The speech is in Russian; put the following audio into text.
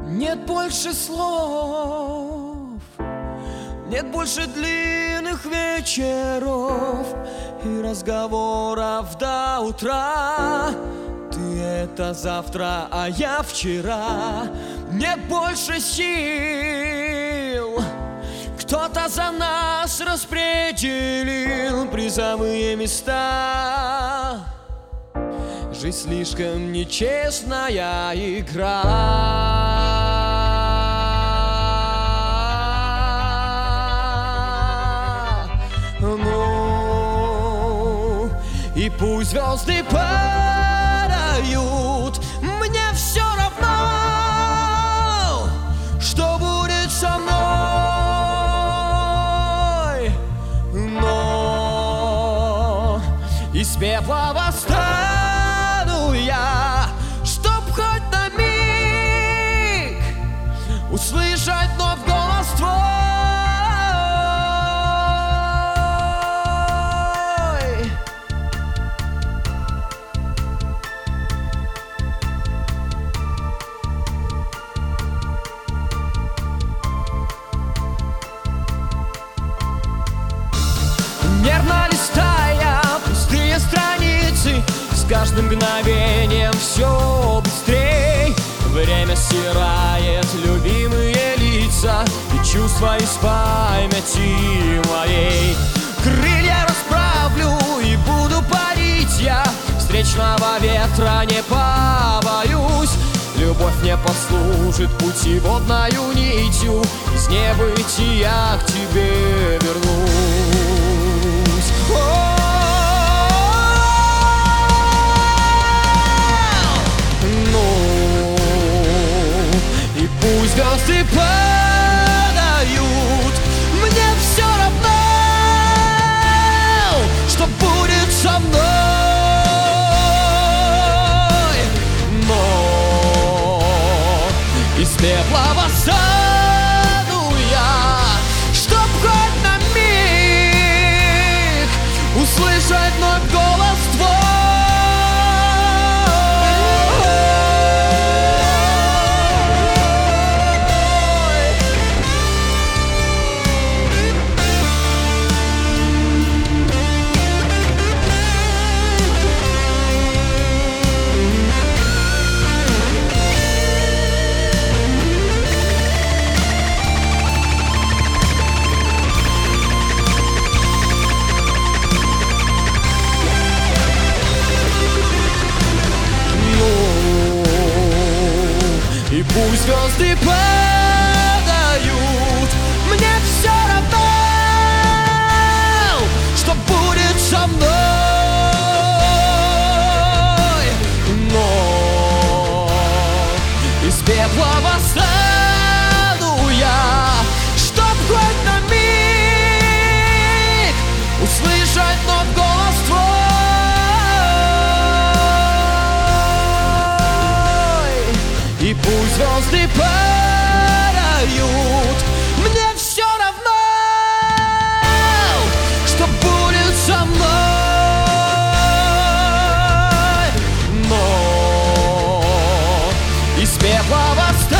Нет больше слов, нет больше длинных вечеров и разговоров до утра. Ты это завтра, а я вчера. Нет больше сил, кто-то за нас распределил призовые места. Жизнь слишком нечестная игра. Ну, и пусть звезды падают, мне все равно, что будет со мной. Но из пепла восстану я, чтоб хоть на миг услышать вновь голос твой. Нервно листая пустые страницы, с каждым мгновением все быстрей. Время стирает любимые лица и чувства из памяти моей. Крылья расправлю и буду парить я, встречного ветра не побоюсь. Любовь мне послужит путеводною нитью, из небытия к тебе вернусь. Ну, и пусть звезды падают, мне все равно, что будет со мной. Но из пепла восстану я, чтоб хоть на миг услышать вновь голос твой. И пусть звезды падают, мне все равно, что будет со мной. Но из пепла восстану я, чтоб хоть на миг услышать вновь голос твой. И пусть звезды падают, мне все равно, что будет со мной. Но из пепла восстану